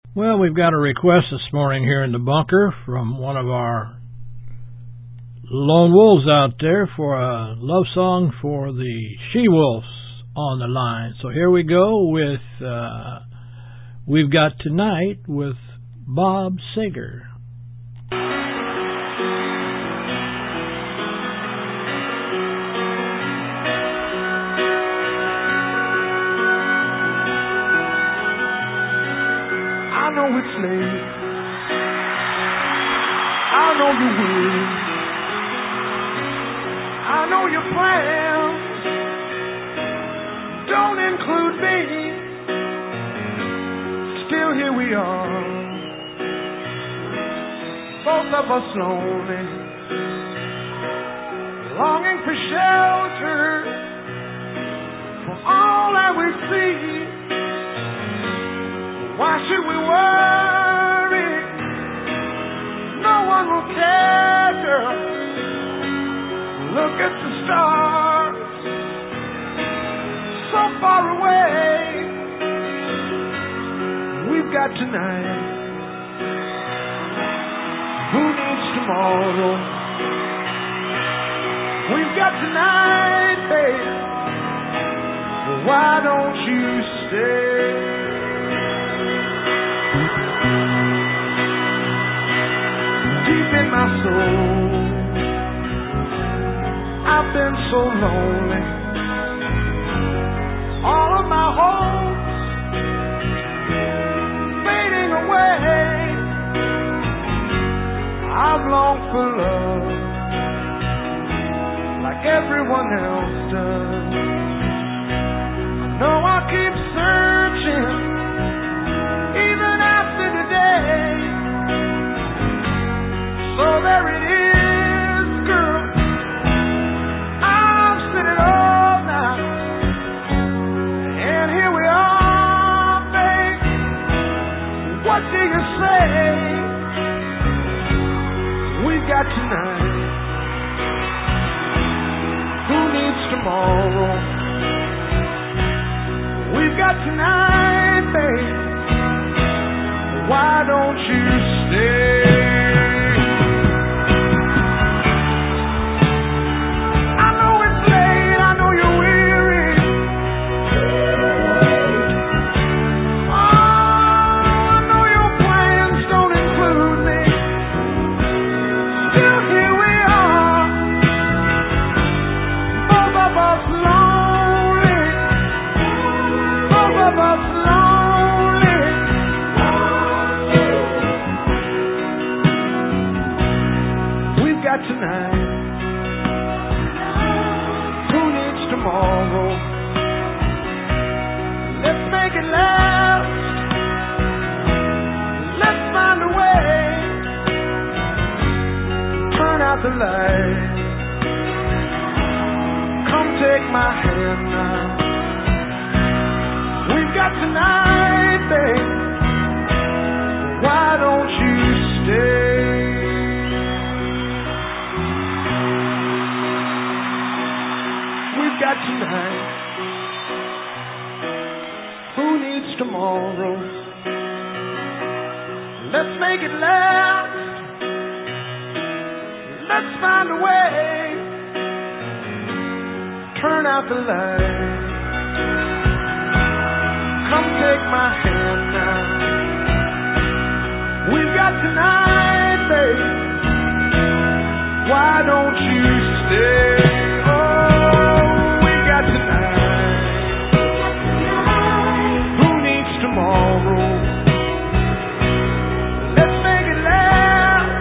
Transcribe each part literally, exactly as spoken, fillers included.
Well, we've got a request this morning here in the bunker from one of our lone wolves out there for a love song for the she-wolves on the line. So here we go with uh, We've Got Tonight with Bob Seger. I know it's late. I know you're weary. I know your plans don't include me. Still here we are, both of us lonely, longing for shelter from all that we see. Why should we worry? No one will care, girl. Look at the stars, so far away. We've got tonight. Who needs tomorrow? We've got tonight, babe. Well, why don't you stay? Deep in my soul, I've been so lonely. All of my hopes fading away. I've longed for love like everyone else does. I know I keep searching even after today. So there it is, girl. I've said it all now, and here we are, babe. What do you say? We've got tonight. Who needs tomorrow? We've got tonight, babe. Why don't you stay? The light. Come take my hand now. We've got tonight, babe. Why don't you stay? We've got tonight. Who needs tomorrow? Let's make it last. Let's find a way. Turn out the light. Come take my hand now. We've got tonight, babe. Why don't you stay? Oh, we've got tonight. Who needs tomorrow? Let's make it last.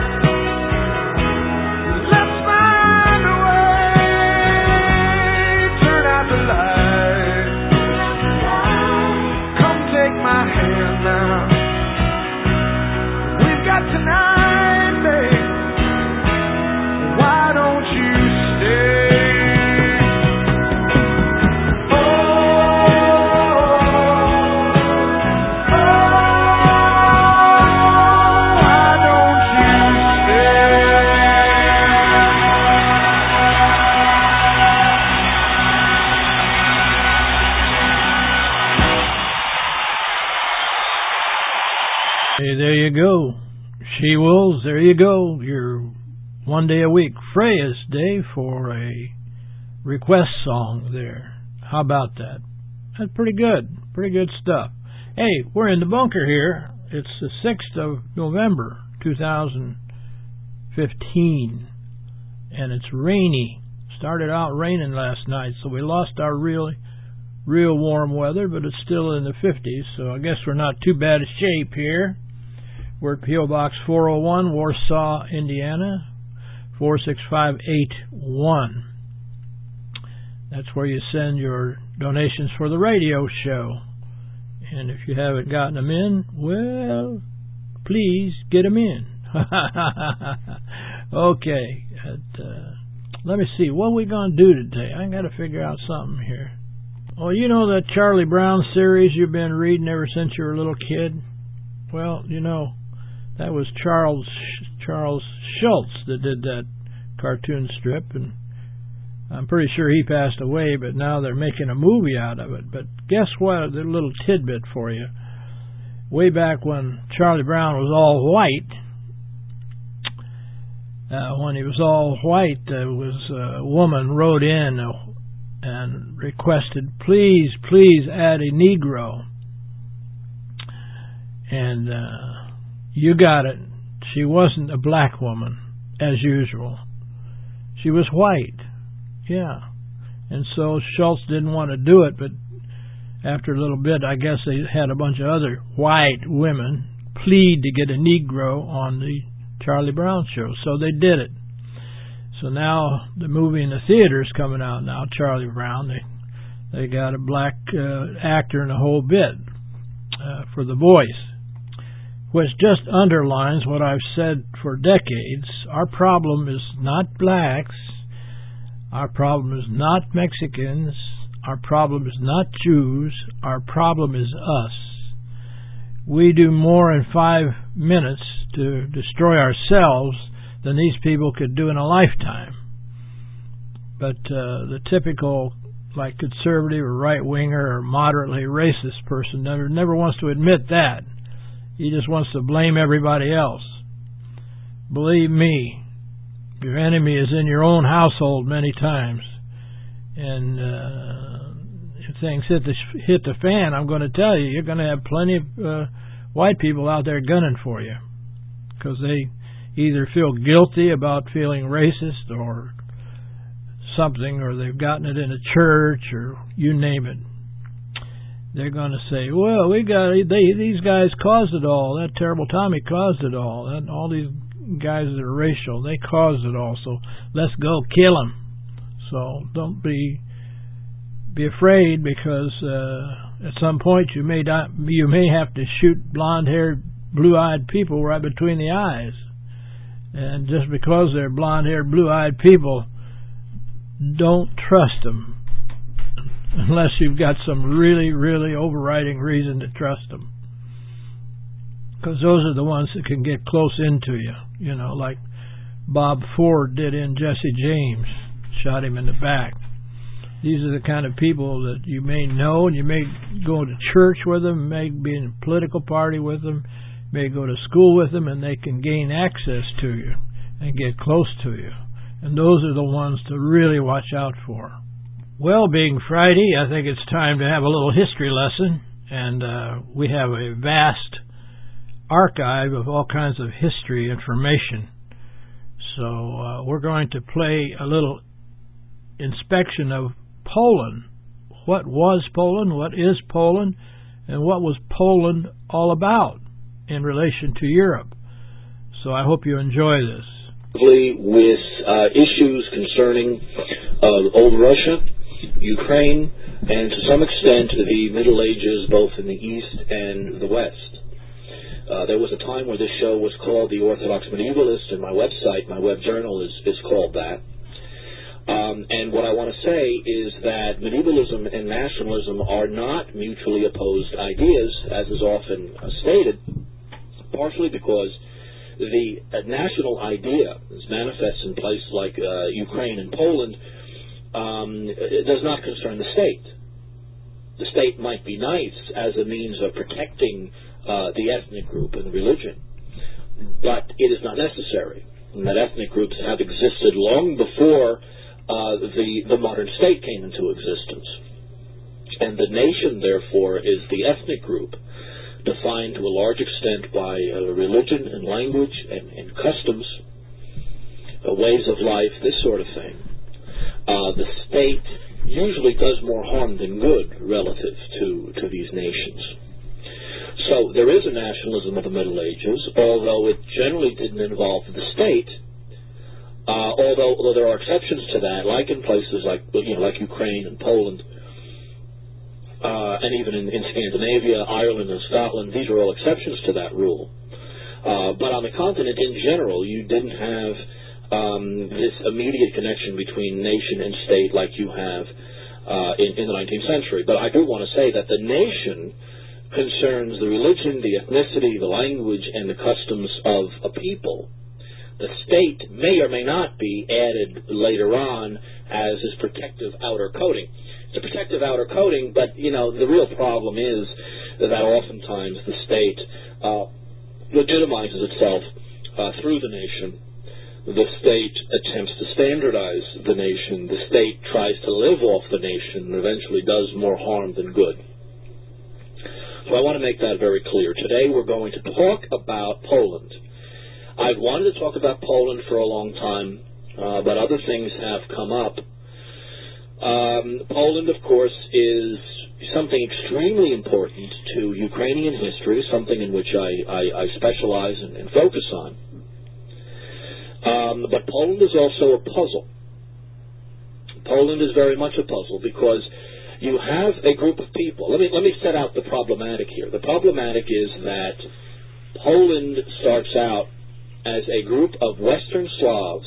Let's find a way. Turn out the light. Come take my hand now. Hey, there you go. She-Wolves, there you go. Your one day a week Freya's Day for a request song there. How about that? That's pretty good. Pretty good stuff. Hey, we're in the bunker here. It's the sixth of November, two thousand fifteen, and it's rainy. Started out raining last night, so we lost our real, real warm weather, but it's still in the fifties, so I guess we're not too bad a shape here. We're at P O Box four oh one, Warsaw, Indiana, four six five eight one. That's where you send your donations for the radio show. And if you haven't gotten them in, well, please get them in. Okay. At, uh, let me see. What are we going to do today? I got to figure out something here. Oh, you know that Charlie Brown series you've been reading ever since you were a little kid? Well, you know, that was Charles Charles Schulz that did that cartoon strip, and I'm pretty sure he passed away, but now they're making a movie out of it. But guess what? A little tidbit for you. Way back when Charlie Brown was all white, uh, when he was all white, there was a woman wrote in uh, and requested, please, please add a Negro. And uh, you got it. She wasn't a black woman, as usual. She was white. Yeah. And so Schulz didn't want to do it, but after a little bit, I guess they had a bunch of other white women plead to get a Negro on the Charlie Brown show. So they did it. So now the movie in the theater's coming out now, Charlie Brown. They they got a black uh, actor in the whole bit uh, for the voice, which just underlines what I've said for decades. Our problem is not blacks. Our problem is not Mexicans. Our problem is not Jews. Our problem is us. We do more in five minutes to destroy ourselves than these people could do in a lifetime. But uh, the typical, like, conservative or right-winger or moderately racist person never, never wants to admit that. He just wants to blame everybody else. Believe me, your enemy is in your own household many times. And uh, if things hit the, hit the fan, I'm going to tell you, you're going to have plenty of uh, white people out there gunning for you. Because they either feel guilty about feeling racist or something, or they've gotten it in a church, or you name it. They're going to say, well, we got they these guys caused it all. That terrible Tommy caused it all. That all these guys that are racial, they caused it all. So let's go kill them. So don't be be afraid, because uh, at some point you may not, you may have to shoot blonde-haired, blue-eyed people right between the eyes. And just because they're blonde-haired, blue-eyed people, don't trust them unless you've got some really, really overriding reason to trust them. Because those are the ones that can get close into you, you know, like Bob Ford did in Jesse James, shot him in the back. These are the kind of people that you may know, and you may go to church with them, may be in a political party with them, may go to school with them, and they can gain access to you and get close to you. And those are the ones to really watch out for. Well, being Friday, I think it's time to have a little history lesson. And uh, we have a vast archive of all kinds of history information. So uh, we're going to play a little inspection of Poland. What was Poland? What is Poland? And what was Poland all about in relation to Europe? So I hope you enjoy this. With uh, issues concerning uh, old Russia, Ukraine, and to some extent the Middle Ages, both in the East and the West. Uh, there was a time where this show was called The Orthodox Medievalist, and my website, my web journal, is, is called that. Um, and what I want to say is that medievalism and nationalism are not mutually opposed ideas, as is often uh, stated, partially because the uh, national idea, as manifests in places like uh, Ukraine and Poland, um, it does not concern the state. The state might be nice as a means of protecting uh, the ethnic group and the religion. But it is not necessary. And that ethnic groups have existed long before uh, the, the modern state came into existence. And the nation, therefore, is the ethnic group defined to a large extent by uh, religion and language and, and customs, uh, ways of life, this sort of thing. Uh, the state usually does more harm than good relative to, to these nations. So there is a nationalism of the Middle Ages, although it generally didn't involve the state, uh, although, although there are exceptions to that, like in places like, you know, like Ukraine and Poland, uh, and even in, in Scandinavia, Ireland and Scotland. These are all exceptions to that rule. Uh, but on the continent in general, you didn't have um, this immediate connection between nation and state like you have uh, in, in the nineteenth century. But I do want to say that the nation concerns the religion, the ethnicity, the language, and the customs of a people. The state may or may not be added later on as this protective outer coating. It's a protective outer coating, but, you know, the real problem is that oftentimes the state uh, legitimizes itself uh, through the nation. The state attempts to standardize the nation. The state tries to live off the nation and eventually does more harm than good. So I want to make that very clear. Today we're going to talk about Poland. I've wanted to talk about Poland for a long time, uh, but other things have come up. Um, Poland, of course, is something extremely important to Ukrainian history, something in which I, I, I specialize and, and focus on. Um, but Poland is also a puzzle. Poland is very much a puzzle because you have a group of people. Let me let me set out the problematic here. The problematic is that Poland starts out as a group of Western Slavs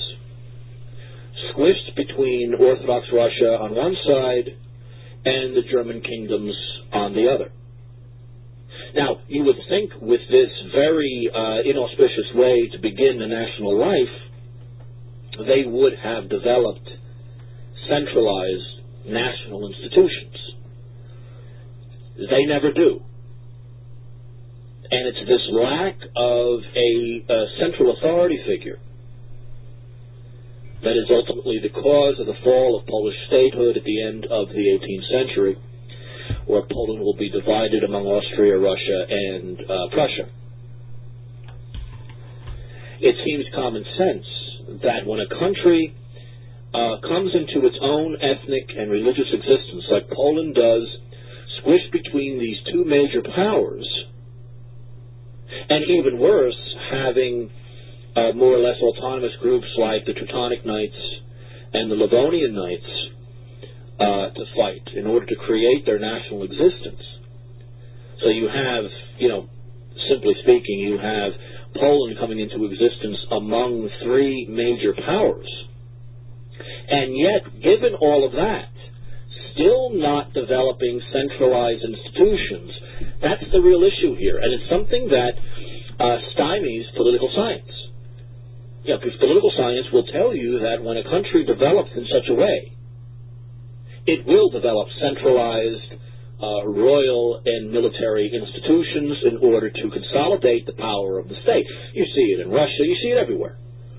squished between Orthodox Russia on one side and the German kingdoms on the other. Now, you would think with this very uh, inauspicious way to begin the national life, they would have developed centralized national institutions. They never do. And it's this lack of a, a central authority figure that is ultimately the cause of the fall of Polish statehood at the end of the eighteenth century, where Poland will be divided among Austria, Russia, and uh, Prussia. It seems common sense that when a country Uh, comes into its own ethnic and religious existence, like Poland does, squished between these two major powers, and even worse, having uh, more or less autonomous groups like the Teutonic Knights and the Livonian Knights uh, to fight in order to create their national existence. So you have, you know, simply speaking, you have Poland coming into existence among three major powers. And yet, given all of that, still not developing centralized institutions, that's the real issue here. And it's something that uh, stymies political science. Yeah, because political science will tell you that when a country develops in such a way, it will develop centralized uh, royal and military institutions in order to consolidate the power of the state. You see it in Russia, you see it everywhere.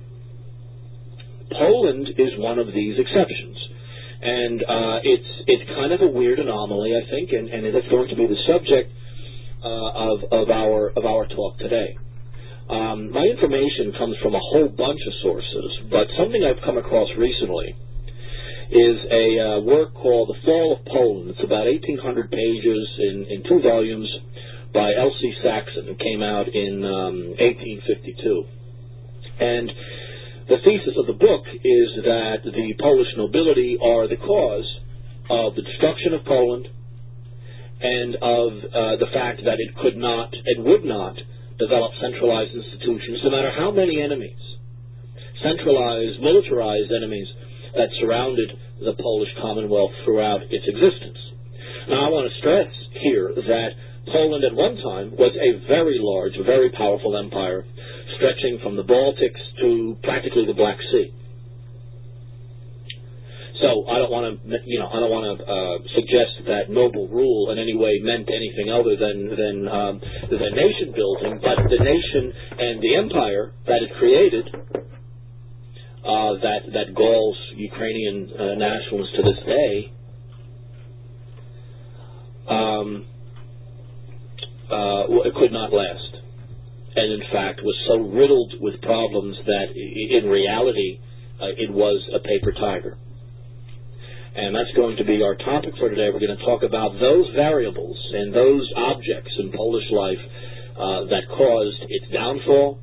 Poland is one of these exceptions, and uh, it's it's kind of a weird anomaly, I think, and, and it's going to be the subject uh, of of our of our talk today. Um, my information comes from a whole bunch of sources, but something I've come across recently is a uh, work called "The Fall of Poland." It's about eighteen hundred pages in, in two volumes by L C Saxon. It came out in um, eighteen fifty-two, and the thesis of the book is that the Polish nobility are the cause of the destruction of Poland and of uh, the fact that it could not and would not develop centralized institutions, no matter how many enemies, centralized, militarized enemies that surrounded the Polish Commonwealth throughout its existence. Now, I want to stress here that Poland at one time was a very large, very powerful empire, stretching from the Baltics to practically the Black Sea. So I don't want to, you know, I don't want to uh, suggest that noble rule in any way meant anything other than than um, than nation building. But the nation and the empire that it created, uh, that that galls Ukrainian uh, nationalists to this day, um, uh, well, it could not last, and in fact was so riddled with problems that in reality uh, it was a paper tiger. And that's going to be our topic for today. We're going to talk about those variables and those objects in Polish life uh, that caused its downfall,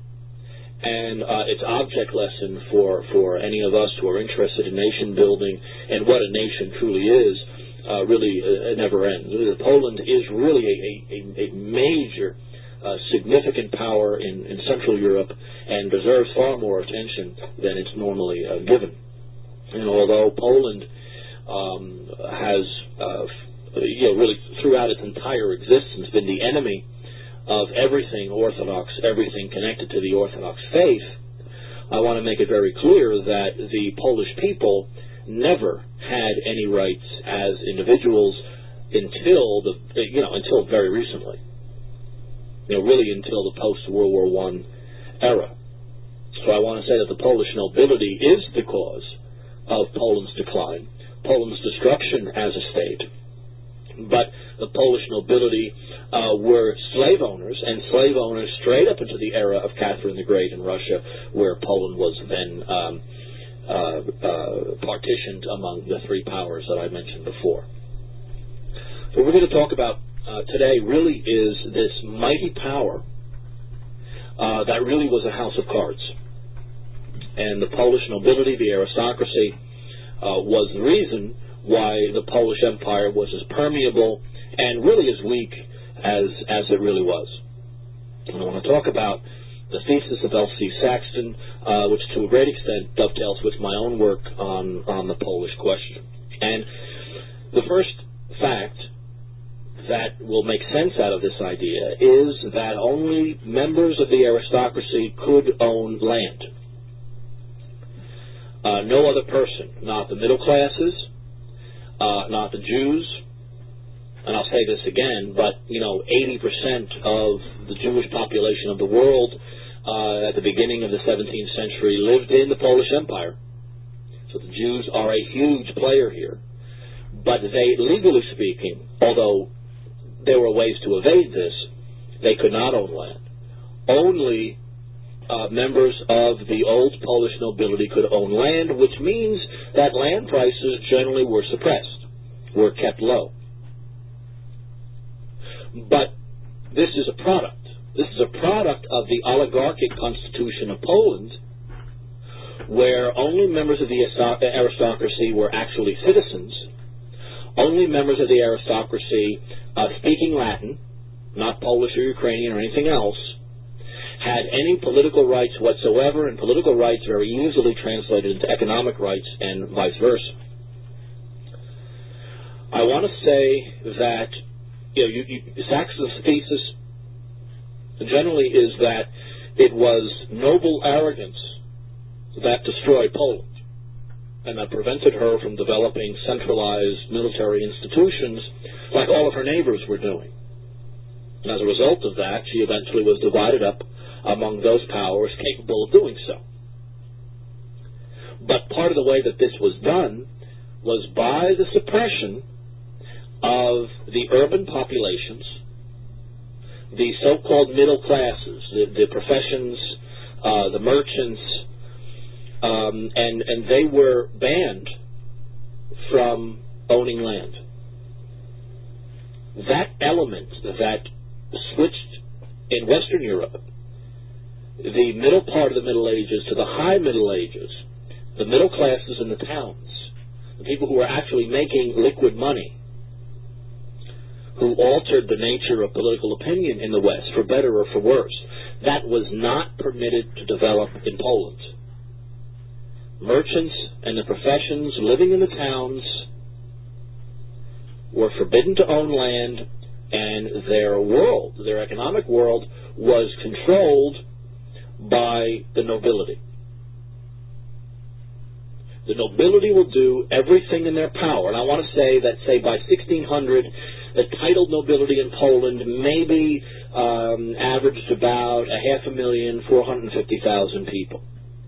and uh, its object lesson for, for any of us who are interested in nation building and what a nation truly is. Uh, really, uh, it never ends. Poland is really a, a, a major, uh, significant power in, in Central Europe and deserves far more attention than it's normally uh, given. And although Poland um, has, uh, you know, really throughout its entire existence been the enemy of everything Orthodox, everything connected to the Orthodox faith, I want to make it very clear that the Polish people never had any rights as individuals until the, you know, until very recently. You know, really until the post-World War One era. So I want to say that the Polish nobility is the cause of Poland's decline, Poland's destruction as a state. But the Polish nobility uh, were slave owners, and slave owners straight up into the era of Catherine the Great in Russia, where Poland was then um, uh, uh, partitioned among the three powers that I mentioned before. So what we're going to talk about uh, today really is this mighty power uh, that really was a house of cards. And the Polish nobility, the aristocracy, uh, was the reason why the Polish Empire was as permeable and really as weak as as it really was. And I want to talk about the thesis of L C Saxton, uh, which to a great extent dovetails with my own work on, on the Polish question. And the first fact that will make sense out of this idea is that only members of the aristocracy could own land. Uh, no other person, not the middle classes, uh, not the Jews, and I'll say this again, but, you know, eighty percent of the Jewish population of the world uh, at the beginning of the seventeenth century lived in the Polish Empire. So the Jews are a huge player here. But they, legally speaking, although there were ways to evade this, they could not own land. Only Uh, members of the old Polish nobility could own land, which means that land prices generally were suppressed, were kept low. But this is a product. This is a product of the oligarchic constitution of Poland, where only members of the aristocracy were actually citizens, only members of the aristocracy uh, speaking Latin, not Polish or Ukrainian or anything else, had any political rights whatsoever, and political rights very easily translated into economic rights and vice versa. I want to say that, you know, you, you, Saxon's thesis generally is that it was noble arrogance that destroyed Poland and that prevented her from developing centralized military institutions like all of her neighbors were doing. And as a result of that, she eventually was divided up among those powers capable of doing so. But part of the way that this was done was by the suppression of the urban populations, the so-called middle classes, the, the professions, uh, the merchants, um, and, and they were banned from owning land. That element that switched in Western Europe the middle part of the Middle Ages to the high Middle Ages, the middle classes in the towns, the people who were actually making liquid money, who altered the nature of political opinion in the West, for better or for worse, that was not permitted to develop in Poland. Merchants and the professions living in the towns were forbidden to own land, and their world, their economic world, was controlled by the nobility. The nobility will do everything in their power. And I want to say that, say, by sixteen hundred, the titled nobility in Poland maybe um, averaged about a half a million, four hundred fifty thousand people.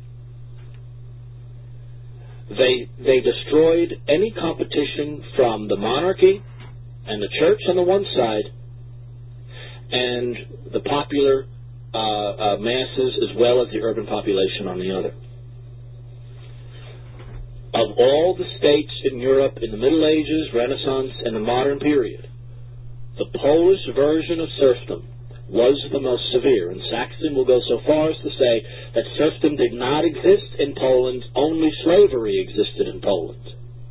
They, they destroyed any competition from the monarchy and the church on the one side and the popular uh, uh, masses as well as the urban population on the other. Of all the states in Europe in the Middle Ages, Renaissance, and the modern period, the Polish version of serfdom was the most severe, and Saxton will go so far as to say that serfdom did not exist in Poland, only slavery existed in Poland.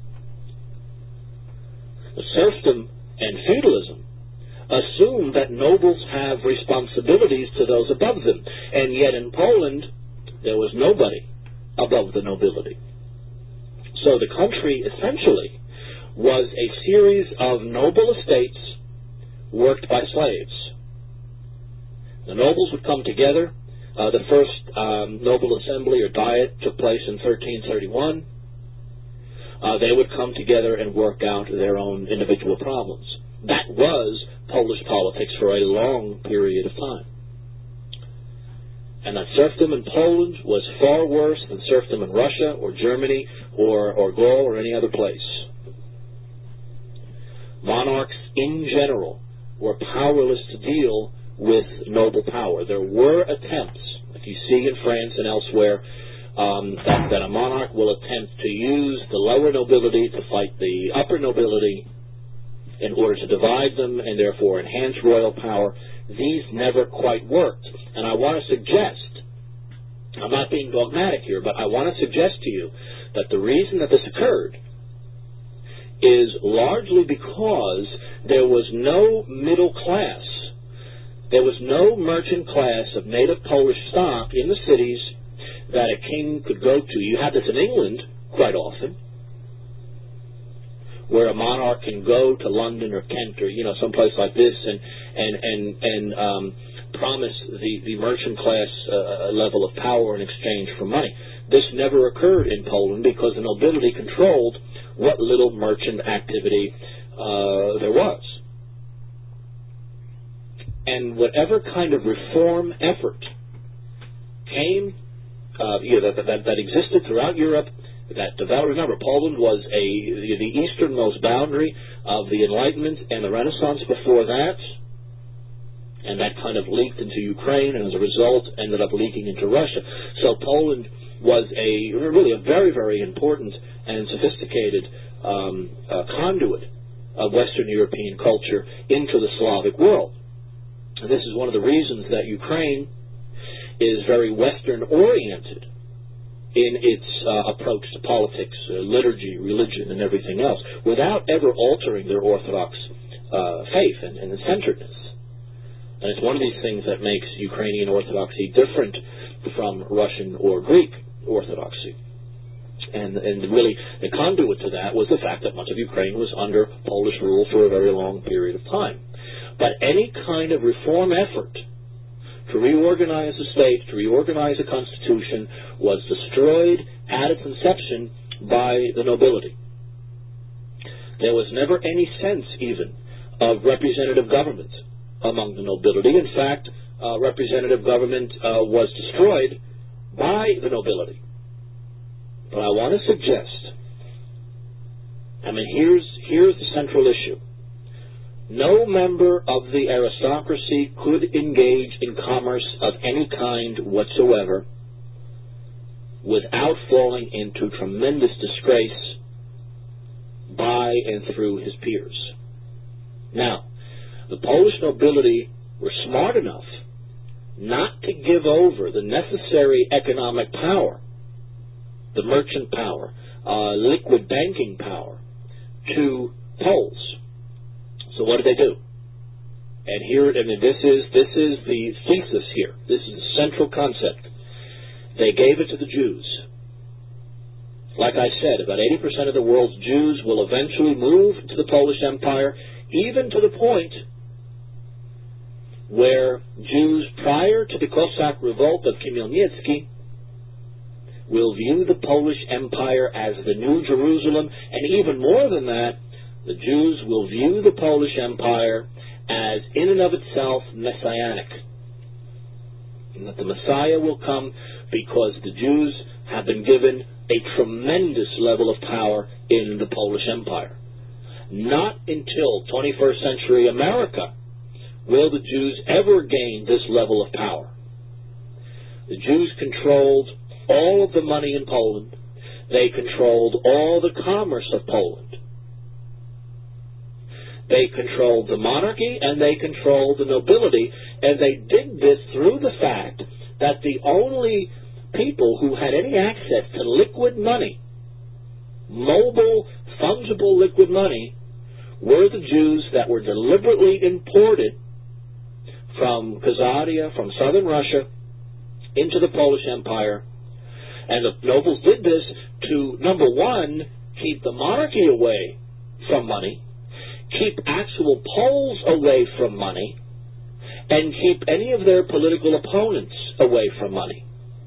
The serfdom and feudalism assume that nobles have responsibilities to those above them, and yet in Poland there was nobody above the nobility. So the country essentially was a series of noble estates worked by slaves. The nobles would come together. Uh, the first um, noble assembly or diet took place in thirteen thirty-one. Uh, they would come together and work out their own individual problems. That was Polish politics for a long period of time. And that serfdom in Poland was far worse than serfdom in Russia or Germany or, or Gaul or any other place. Monarchs in general were powerless to deal with noble power. There were attempts, like you see in France and elsewhere, um, that, that a monarch will attempt to use the lower nobility to fight the upper nobility in order to divide them and therefore enhance royal power. These never quite worked. And I want to suggest, I'm not being dogmatic here, but I want to suggest to you that the reason that this occurred is largely because there was no middle class. There was no merchant class of native Polish stock in the cities that a king could go to. You have this in England quite often, where a monarch can go to London or Kent or, you know, someplace like this and and and, and um, promise the, the merchant class uh, level of power in exchange for money. This never occurred in Poland because the nobility controlled what little merchant activity uh, there was. And whatever kind of reform effort came, uh, you know, that, that, that existed throughout Europe, that developed. Remember, Poland was a the, the easternmost boundary of the Enlightenment and the Renaissance before that, and that kind of leaked into Ukraine, and as a result ended up leaking into Russia. So Poland was a really a very, very important and sophisticated um, uh, conduit of Western European culture into the Slavic world. And this is one of the reasons that Ukraine is very Western-oriented in its uh, approach to politics, uh, liturgy, religion, and everything else, without ever altering their Orthodox uh, faith and, and centeredness. And it's one of these things that makes Ukrainian Orthodoxy different from Russian or Greek Orthodoxy. And, and really, the conduit to that was the fact that much of Ukraine was under Polish rule for a very long period of time. But any kind of reform effort to reorganize the state, to reorganize the constitution, was destroyed at its inception by the nobility. There was never any sense, even, of representative government among the nobility. In fact, uh, representative government uh, was destroyed by the nobility. But I want to suggest, I mean, here's, here's the central issue. No member of the aristocracy could engage in commerce of any kind whatsoever without falling into tremendous disgrace by and through his peers. Now, the Polish nobility were smart enough not to give over the necessary economic power, the merchant power, uh, liquid banking power, to Poles. So what did they do? And here, I mean, this is this is the thesis here. This is the central concept. They gave it to the Jews. Like I said, about eighty percent of the world's Jews will eventually move to the Polish Empire, even to the point where Jews prior to the Cossack revolt of Khmelnytsky will view the Polish Empire as the New Jerusalem, and even more than that, the Jews will view the Polish Empire as in and of itself messianic. And that the Messiah will come because the Jews have been given a tremendous level of power in the Polish Empire. Not until twenty-first century America will the Jews ever gain this level of power. The Jews controlled all of the money in Poland. They controlled all the commerce of Poland. They controlled the monarchy and they controlled the nobility, and they did this through the fact that the only people who had any access to liquid money, mobile, fungible liquid money, were the Jews that were deliberately imported from Khazaria, from southern Russia, into the Polish Empire. And the nobles did this to, number one, keep the monarchy away from money, keep actual Poles away from money, and keep any of their political opponents away from money.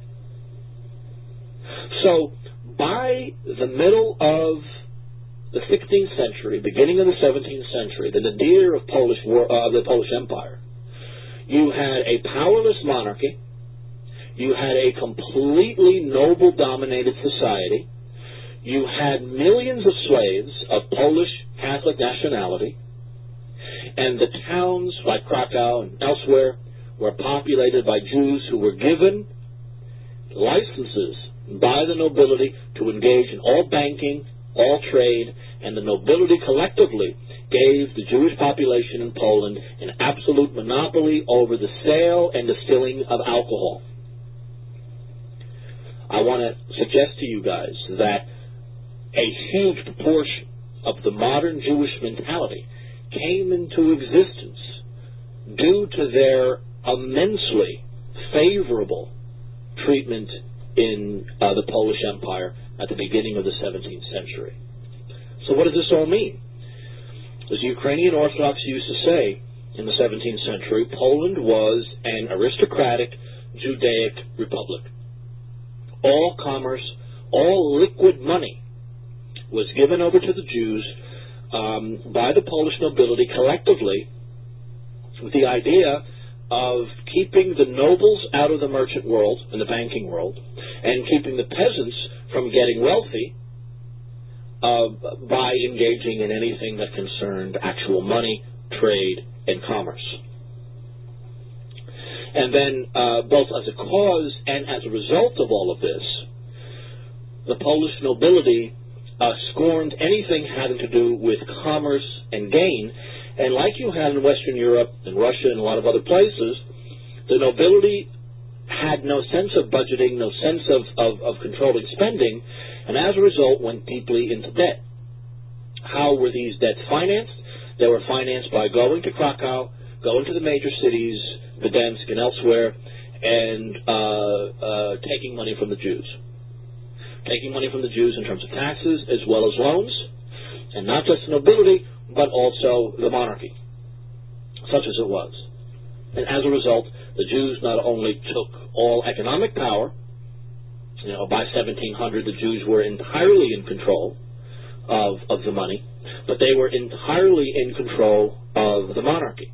So, by the middle of the sixteenth century, beginning of the seventeenth century, the nadir of Polish war, uh, the Polish Empire, you had a powerless monarchy, you had a completely noble-dominated society, you had millions of slaves of Polish Catholic nationality, and the towns like Krakow and elsewhere were populated by Jews who were given licenses by the nobility to engage in all banking, all trade, and the nobility collectively gave the Jewish population in Poland an absolute monopoly over the sale and distilling of alcohol. I want to suggest to you guys that a huge proportion of the modern Jewish mentality came into existence due to their immensely favorable treatment in uh, the Polish Empire at the beginning of the seventeenth century. So what does this all mean? As Ukrainian Orthodox used to say in the seventeenth century, Poland was an aristocratic Judaic republic. All commerce, all liquid money was given over to the Jews um, by the Polish nobility collectively with the idea of keeping the nobles out of the merchant world and the banking world and keeping the peasants from getting wealthy uh, by engaging in anything that concerned actual money, trade, and commerce. And then, uh, both as a cause and as a result of all of this, the Polish nobility uh, scorned anything having to do with commerce and gain. And like you had in Western Europe and Russia and a lot of other places, the nobility had no sense of budgeting, no sense of, of, of controlling spending, and as a result went deeply into debt. How were these debts financed? They were financed by going to Krakow, going to the major cities, Gdansk and elsewhere, and uh, uh, taking money from the Jews. Taking money from the Jews in terms of taxes as well as loans, and not just the nobility, but also the monarchy, such as it was. And as a result, the Jews not only took all economic power, you know, by seventeen hundred the Jews were entirely in control of, of the money, but they were entirely in control of the monarchy.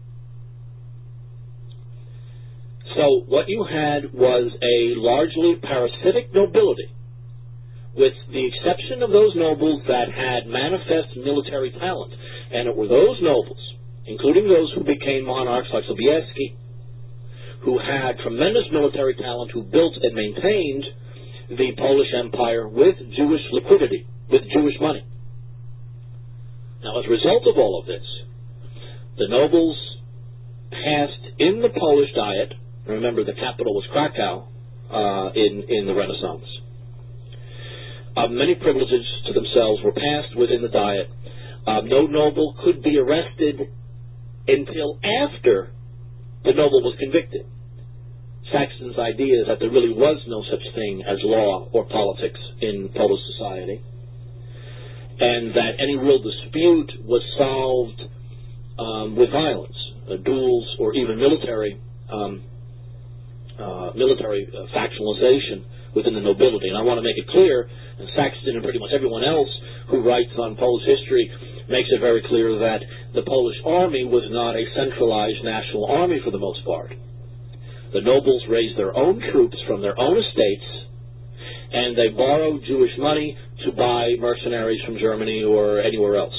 So what you had was a largely parasitic nobility, with the exception of those nobles that had manifest military talent. And it were those nobles, including those who became monarchs like Sobieski, who had tremendous military talent, who built and maintained the Polish Empire with Jewish liquidity, with Jewish money. Now, as a result of all of this, the nobles passed in the Polish Diet, remember the capital was Krakow uh, in, in the Renaissance, uh, many privileges to themselves were passed within the Diet. Uh, no noble could be arrested until after the noble was convicted. Saxon's idea is that there really was no such thing as law or politics in Polish society, and that any real dispute was solved um, with violence, uh, duels, or even military um, uh, military uh, factionalization within the nobility. And I want to make it clear, and Saxton and pretty much everyone else who writes on Polish history makes it very clear that the Polish army was not a centralized national army for the most part. The nobles raised their own troops from their own estates, and they borrowed Jewish money to buy mercenaries from Germany or anywhere else.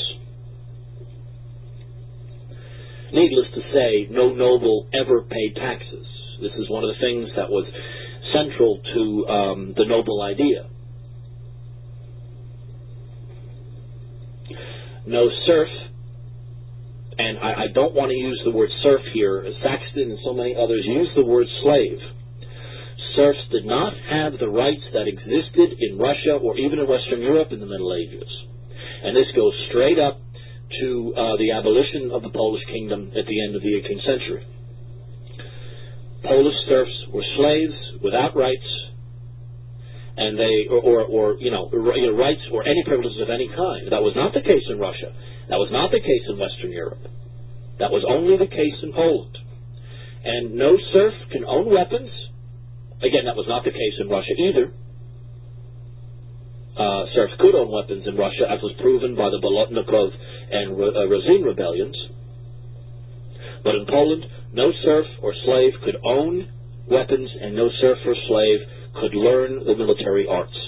Needless to say, no noble ever paid taxes. This is one of the things that was central to um, the noble idea. No serf, and I, I don't want to use the word serf here, as Saxton and so many others use the word slave. Serfs did not have the rights that existed in Russia or even in Western Europe in the Middle Ages. And this goes straight up to uh, the abolition of the Polish kingdom at the end of the eighteenth century. Polish serfs were slaves without rights, and they, or, or, or you know, rights or any privileges of any kind. That was not the case in Russia. That was not the case in Western Europe. That was only the case in Poland. And no serf can own weapons. Again, that was not the case in Russia either. Uh, serfs could own weapons in Russia, as was proven by the Bolotnikov and uh, Razin rebellions. But in Poland, no serf or slave could own weapons, and no serf or slave could learn the military arts.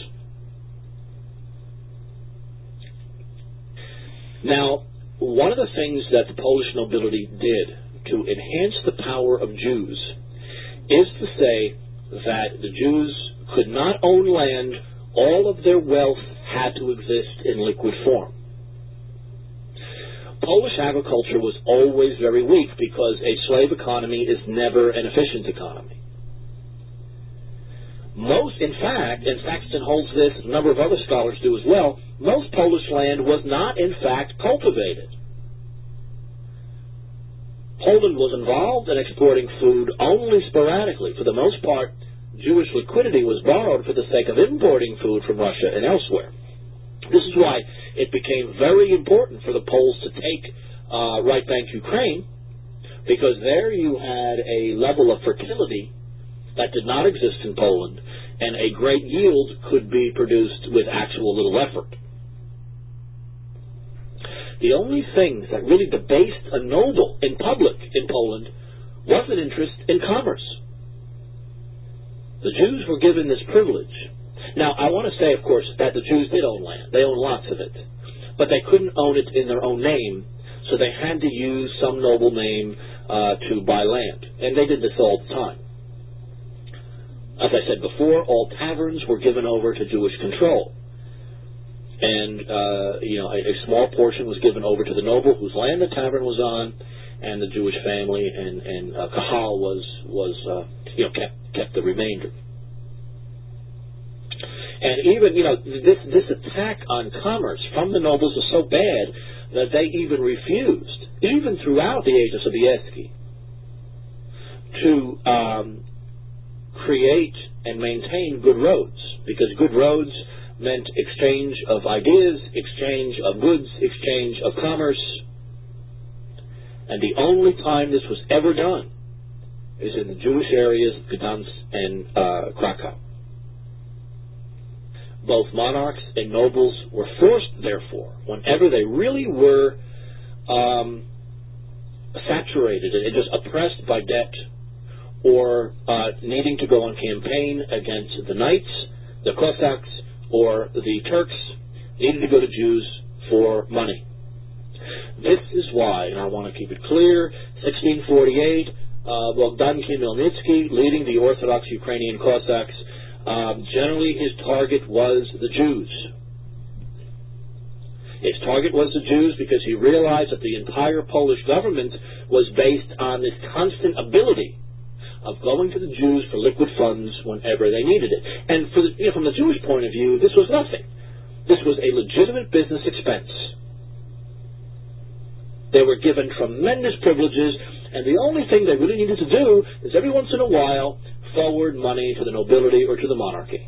Now, one of the things that the Polish nobility did to enhance the power of Jews is to say that the Jews could not own land. All of their wealth had to exist in liquid form. Polish agriculture was always very weak because a slave economy is never an efficient economy. Most, in fact, and Saxton holds this, a number of other scholars do as well, most Polish land was not, in fact, cultivated. Poland was involved in exporting food only sporadically. For the most part, Jewish liquidity was borrowed for the sake of importing food from Russia and elsewhere. This is why it became very important for the Poles to take uh, right bank Ukraine, because there you had a level of fertility that did not exist in Poland, and a great yield could be produced with actual little effort. The only thing that really debased a noble in public in Poland was an interest in commerce. The Jews were given this privilege. Now, I want to say, of course, that the Jews did own land. They owned lots of it. But they couldn't own it in their own name, so they had to use some noble name uh, to buy land. And they did this all the time. As I said before, all taverns were given over to Jewish control. And, uh, you know, a, a small portion was given over to the noble whose land the tavern was on, and the Jewish family, and, and uh, Kahal was, was uh, you know, kept, kept the remainder. And even, you know, this, this attack on commerce from the nobles was so bad that they even refused, even throughout the age of Sobieski, to um, create and maintain good roads, because good roads meant exchange of ideas, exchange of goods, exchange of commerce. And the only time this was ever done is in the Jewish areas of Gdansk and uh, Krakow. Both monarchs and nobles were forced, therefore, whenever they really were um, saturated and just oppressed by debt, or uh, needing to go on campaign against the knights, the Cossacks, or the Turks, needed to go to Jews for money. This is why, and I want to keep it clear, sixteen forty-eight, uh, Bogdan Khmelnytsky, leading the Orthodox Ukrainian Cossacks, um, generally his target was the Jews. His target was the Jews because he realized that the entire Polish government was based on this constant ability of going to the Jews for liquid funds whenever they needed it. And for the, you know, from the Jewish point of view, this was nothing. This was a legitimate business expense. They were given tremendous privileges, and the only thing they really needed to do is every once in a while forward money to the nobility or to the monarchy.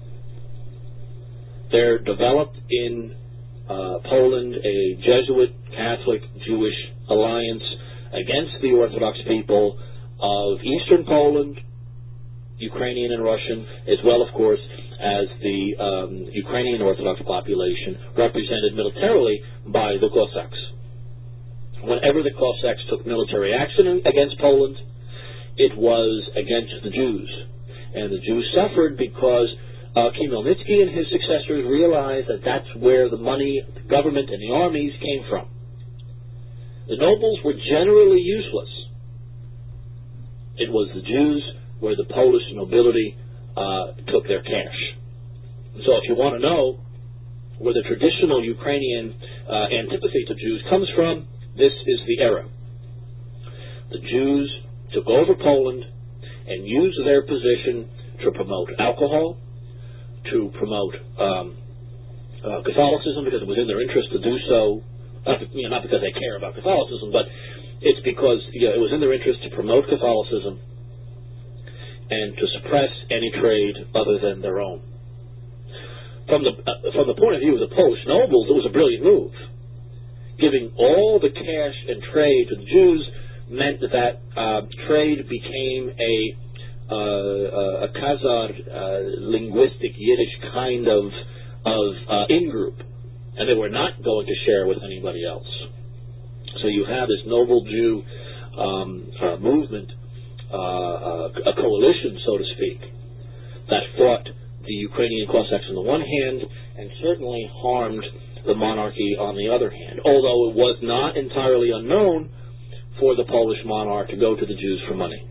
There developed in uh, Poland a Jesuit, Catholic, Jewish alliance against the Orthodox people of Eastern Poland, Ukrainian and Russian, as well, of course, as the um, Ukrainian Orthodox population, represented militarily by the Cossacks. Whenever the Cossacks took military action against Poland, it was against the Jews. And the Jews suffered because uh, Khmelnytsky and his successors realized that that's where the money, the government, and the armies came from. The nobles were generally useless. It was the Jews where the Polish nobility uh, took their cash. So if you want to know where the traditional Ukrainian uh, antipathy to Jews comes from, this is the era. The Jews took over Poland and used their position to promote alcohol, to promote um, uh, Catholicism, because it was in their interest to do so. Not, you know, not because they care about Catholicism, but it's because you know, it was in their interest to promote Catholicism and to suppress any trade other than their own. From the uh, from the point of view of the Polish nobles, it was a brilliant move. Giving all the cash and trade to the Jews meant that uh, trade became a uh, a Khazar uh, linguistic Yiddish kind of of uh, in-group, and they were not going to share with anybody else. So you have this noble Jew um, uh, movement, uh, uh, a coalition, so to speak, that fought the Ukrainian Cossacks on the one hand and certainly harmed the monarchy on the other hand, although it was not entirely unknown for the Polish monarch to go to the Jews for money.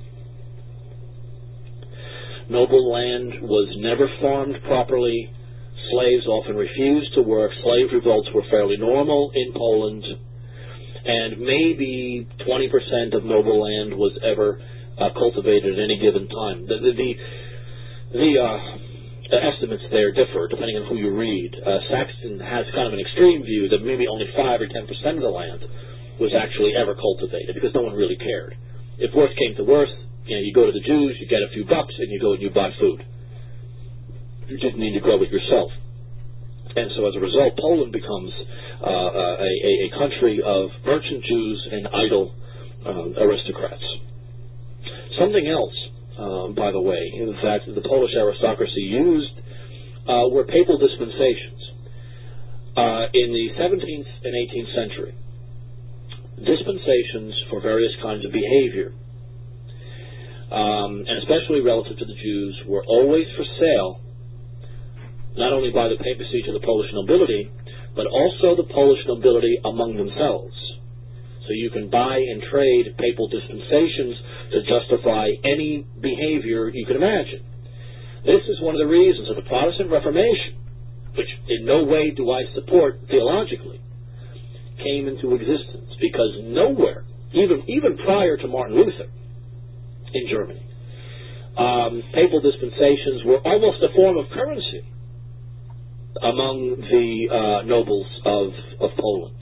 Noble land was never farmed properly. Slaves often refused to work. Slave revolts were fairly normal in Poland, and maybe twenty percent of noble land was ever uh, cultivated at any given time. The, the, the, the uh, The estimates there differ depending on who you read. Uh, Saxton has kind of an extreme view that maybe only five or ten percent of the land was actually ever cultivated because no one really cared. If worse came to worse, you know, you go to the Jews, you get a few bucks, and you go and you buy food. You didn't need to grow it yourself. And so as a result, Poland becomes uh, a, a country of merchant Jews and idle um, aristocrats. Something else, Um, by the way, that the Polish aristocracy used uh, were papal dispensations. Uh, in the seventeenth and eighteenth century, dispensations for various kinds of behavior, um, and especially relative to the Jews, were always for sale, not only by the papacy to the Polish nobility, but also the Polish nobility among themselves. So you can buy and trade papal dispensations to justify any behavior you can imagine. This is one of the reasons that the Protestant Reformation, which in no way do I support theologically, came into existence, because nowhere, even even prior to Martin Luther in Germany, um, papal dispensations were almost a form of currency among the uh, nobles of, of Poland.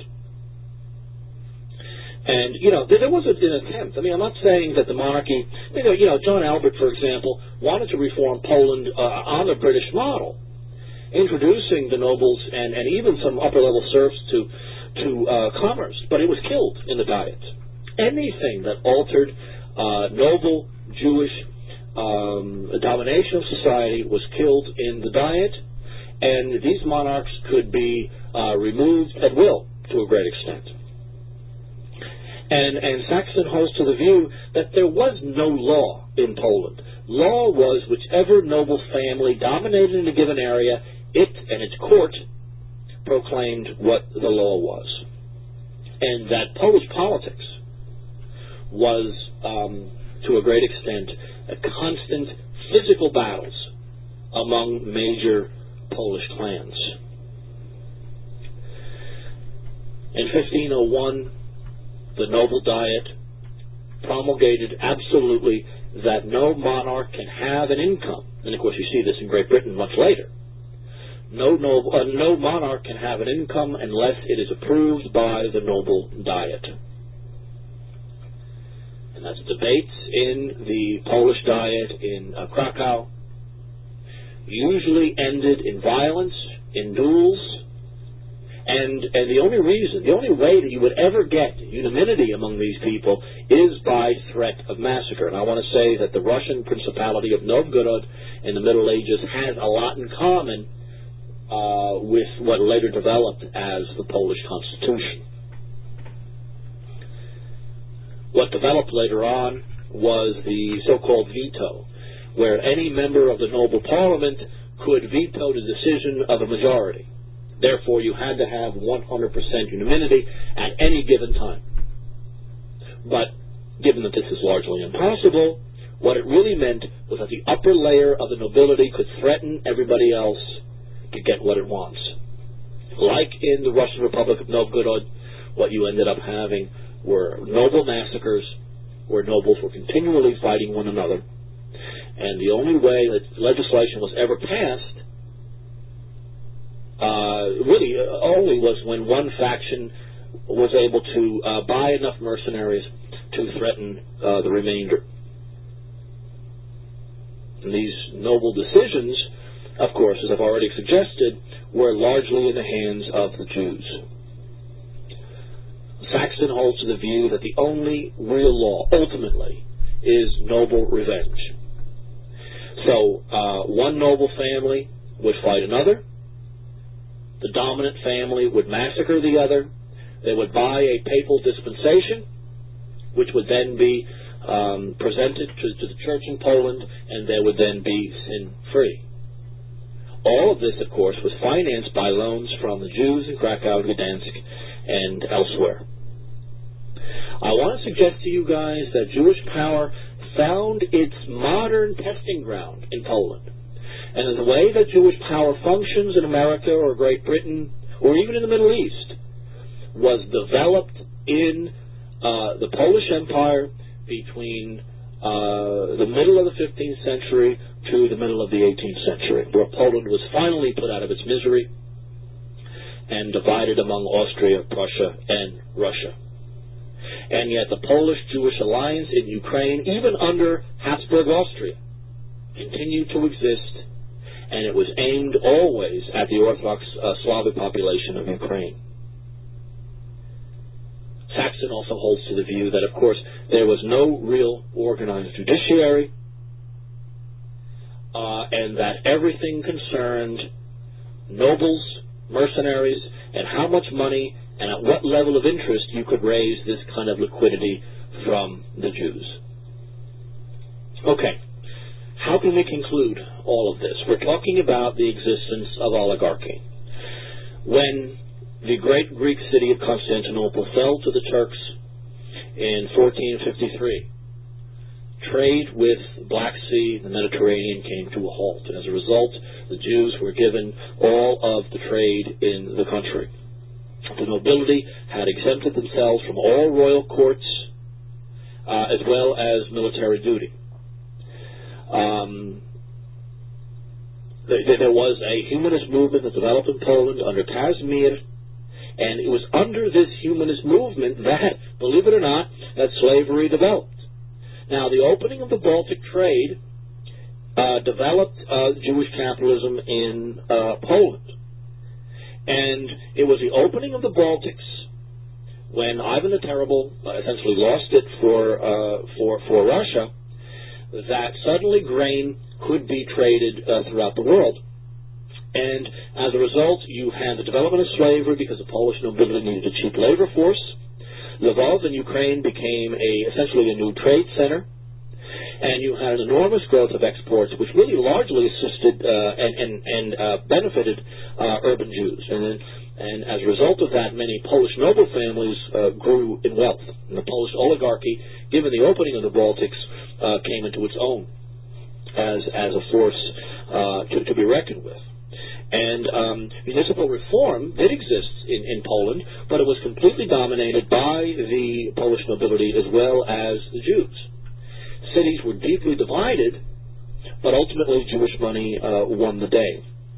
And, you know, there, there was an attempt. I mean, I'm not saying that the monarchy, you know, you know John Albert, for example, wanted to reform Poland uh, on the British model, introducing the nobles and, and even some upper-level serfs to, to uh, commerce, but it was killed in the Diet. Anything that altered uh, noble Jewish um, domination of society was killed in the Diet, and these monarchs could be uh, removed at will to a great extent. And, and Saxon holds to the view that there was no law in Poland. Law was whichever noble family dominated in a given area, it and its court proclaimed what the law was. And that Polish politics was, um, to a great extent, a constant physical battles among major Polish clans. In fifteen oh one, the Noble Diet promulgated absolutely that no monarch can have an income. And of course you see this in Great Britain much later. No, noble, uh, no monarch can have an income unless it is approved by the Noble Diet. And that's debates in the Polish Diet in uh, Krakow, usually ended in violence, in duels, And, and the only reason, the only way that you would ever get unanimity among these people is by threat of massacre. And I want to say that the Russian Principality of Novgorod in the Middle Ages has a lot in common uh, with what later developed as the Polish Constitution. What developed later on was the so-called veto, where any member of the noble parliament could veto the decision of a majority. Therefore, you had to have one hundred percent unanimity at any given time. But given that this is largely impossible, what it really meant was that the upper layer of the nobility could threaten everybody else to get what it wants. Like in the Russian Republic of Novgorod, what you ended up having were noble massacres, where nobles were continually fighting one another. And the only way that legislation was ever passed Uh, really uh, only was when one faction was able to uh, buy enough mercenaries to threaten uh, the remainder. And these noble decisions, of course, as I've already suggested, were largely in the hands of the Jews. Saxon holds to the view that the only real law, ultimately, is noble revenge. So, uh, one noble family would fight another. The dominant family would massacre the other. They would buy a papal dispensation, which would then be um, presented to, to the church in Poland, and they would then be sin-free. All of this, of course, was financed by loans from the Jews in Krakow, Gdansk, and elsewhere. I want to suggest to you guys that Jewish power found its modern testing ground in Poland. And in the way that Jewish power functions in America or Great Britain or even in the Middle East was developed in uh, the Polish Empire between uh, the middle of the fifteenth century to the middle of the eighteenth century, where Poland was finally put out of its misery and divided among Austria, Prussia, and Russia. And yet the Polish-Jewish alliance in Ukraine, even under Habsburg Austria, continued to exist, and it was aimed always at the Orthodox uh, Slavic population of Ukraine. Saxon also holds to the view that, of course, there was no real organized judiciary, uh, and that everything concerned nobles, mercenaries, and how much money and at what level of interest you could raise this kind of liquidity from the Jews. Okay. How can we conclude all of this? We're talking about the existence of oligarchy. When the great Greek city of Constantinople fell to the Turks in fourteen fifty-three, trade with the Black Sea and the Mediterranean came to a halt, and as a result, the Jews were given all of the trade in the country. The nobility had exempted themselves from all royal courts, uh, as well as military duty. Um, there, there was a humanist movement that developed in Poland under Casimir, and it was under this humanist movement that, believe it or not, that slavery developed. Now, the opening of the Baltic trade uh, developed uh, Jewish capitalism in uh, Poland. And it was the opening of the Baltics when Ivan the Terrible essentially lost it for uh, for for Russia, that suddenly grain could be traded uh, throughout the world. And as a result, you had the development of slavery because the Polish nobility needed a cheap labor force. Lvov in Ukraine became a essentially a new trade center. And you had an enormous growth of exports, which really largely assisted uh, and, and, and uh, benefited uh, urban Jews. And, and as a result of that, many Polish noble families uh, grew in wealth. And the Polish oligarchy, given the opening of the Baltics, uh, came into its own as, as a force uh, to, to be reckoned with. And um, municipal reform did exist in, in Poland, but it was completely dominated by the Polish nobility as well as the Jews. Cities were deeply divided, but ultimately Jewish money uh, won the day.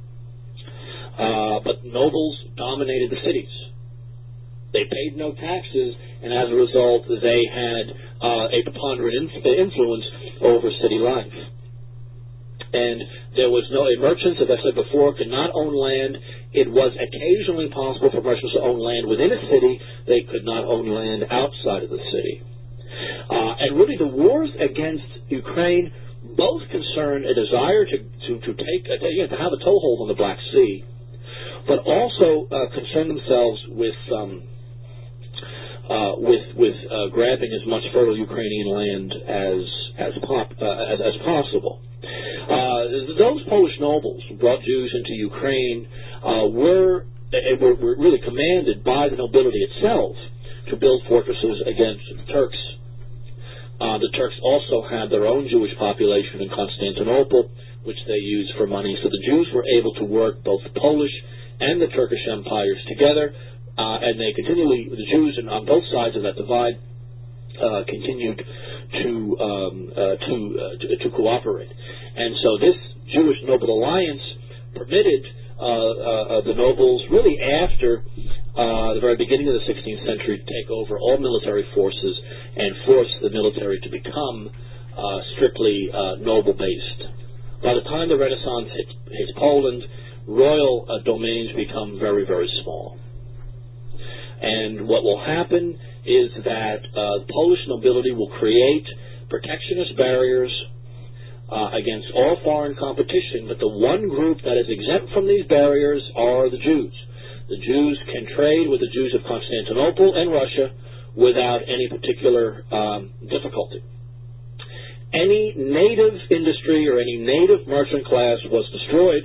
Uh, but nobles dominated the cities. They paid no taxes, and as a result, they had uh, a preponderant inf- influence over city life. And there was no, merchants, as I said before, could not own land. It was occasionally possible for merchants to own land within a city. They could not own land outside of the city. Uh, and really the wars against Ukraine both concern a desire to, to, to take, uh, you know, to have a toehold on the Black Sea, but also uh, concern themselves with um, uh, with with uh, grabbing as much fertile Ukrainian land as as, pop, uh, as, as possible. Uh, those Polish nobles who brought Jews into Ukraine uh, were, uh, were were really commanded by the nobility itself to build fortresses against the Turks. Uh, the Turks also had their own Jewish population in Constantinople, which they used for money. So the Jews were able to work both the Polish and the Turkish empires together, uh, and they continually, the Jews on both sides of that divide uh, continued to um, uh, to, uh, to to cooperate. And so this Jewish noble alliance permitted uh, uh, the nobles, really after uh, the very beginning of the sixteenth century, to take over all military forces and force the military to become uh, strictly uh, noble-based. By the time the Renaissance hits, hits Poland, royal uh, domains become very, very small. And what will happen is that uh, Polish nobility will create protectionist barriers uh, against all foreign competition, but the one group that is exempt from these barriers are the Jews. The Jews can trade with the Jews of Constantinople and Russia without any particular um, difficulty. Any native industry or any native merchant class was destroyed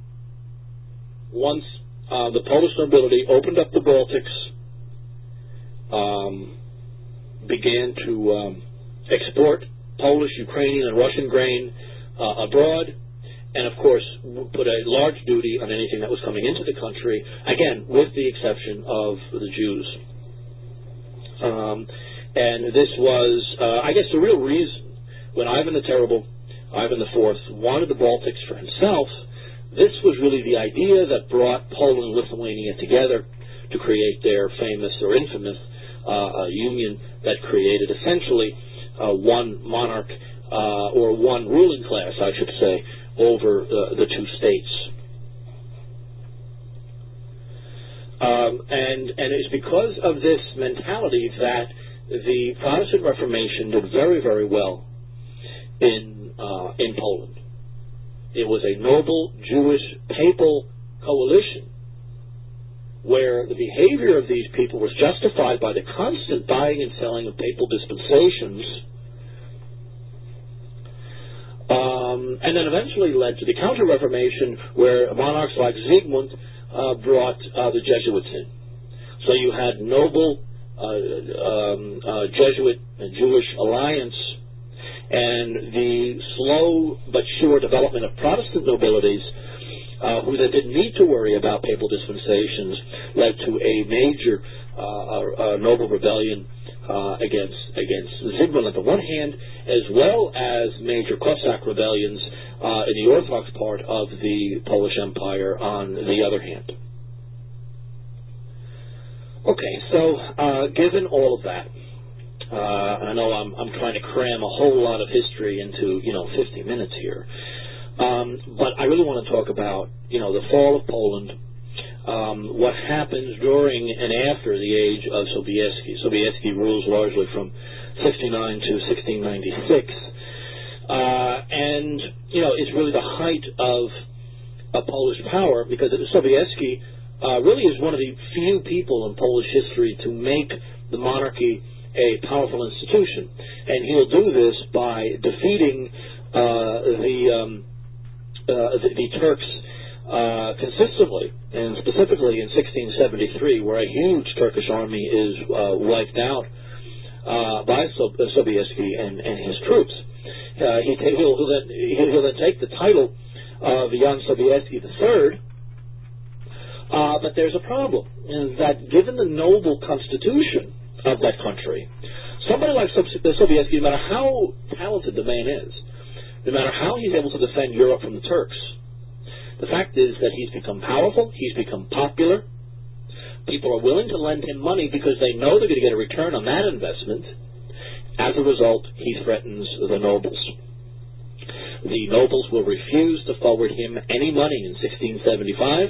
once uh, the Polish nobility opened up the Baltics, um, began to um, export Polish, Ukrainian, and Russian grain uh, abroad, and of course put a large duty on anything that was coming into the country, again, with the exception of the Jews. Um, and this was, uh, I guess, the real reason when Ivan the Terrible, Ivan the Fourth, wanted the Baltics for himself. This was really the idea that brought Poland and Lithuania together to create their famous or infamous uh, uh, union that created essentially uh, one monarch uh, or one ruling class, I should say, over uh, the two states. Um, and, and it's because of this mentality that the Protestant Reformation did very, very well in uh, in Poland. It was a noble Jewish papal coalition where the behavior of these people was justified by the constant buying and selling of papal dispensations, um, and then eventually led to the Counter-Reformation, where monarchs like Zygmunt uh, brought uh, the Jesuits in. So you had noble uh, um, uh, Jesuit and Jewish alliance, and the slow but sure development of Protestant nobilities, uh, who then didn't need to worry about papal dispensations, led to a major uh, uh, noble rebellion uh, against against Zygmunt on the one hand, as well as major Cossack rebellions uh, in the Orthodox part of the Polish Empire on the other hand. Okay, so uh, given all of that, Uh, I know I'm, I'm trying to cram a whole lot of history into, you know, fifty minutes here. Um, but I really want to talk about, you know, the fall of Poland, um, what happens during and after the age of Sobieski. Sobieski rules largely from fifty-nine to sixteen ninety-six. Uh, and, you know, it's really the height of, of Polish power, because Sobieski uh, really is one of the few people in Polish history to make the monarchy a powerful institution, and he'll do this by defeating uh, the, um, uh, the the Turks uh, consistently, and specifically in sixteen seventy-three, where a huge Turkish army is uh, wiped out uh, by Sob- Sobieski and, and his troops. Uh, he ta- he'll, he'll, then, he'll then take the title of Jan Sobieski the Third, uh, but there's a problem, is that given the noble constitution of that country, somebody like Sobieski, no matter how talented the man is, no matter how he's able to defend Europe from the Turks, the fact is that he's become powerful, he's become popular, people are willing to lend him money because they know they're going to get a return on that investment. As a result, he threatens the nobles. The nobles will refuse to forward him any money in sixteen seventy-five.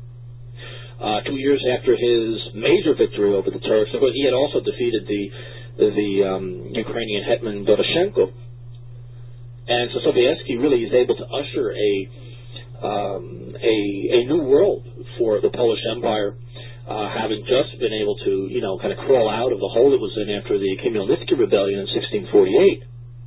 Uh, two years after his major victory over the Turks, of course, he had also defeated the the um, Ukrainian hetman Doroshenko, and so Sobieski really is able to usher a um, a, a new world for the Polish Empire, uh, having just been able to, you know, kind of crawl out of the hole it was in after the Khmelnytsky rebellion in sixteen forty-eight.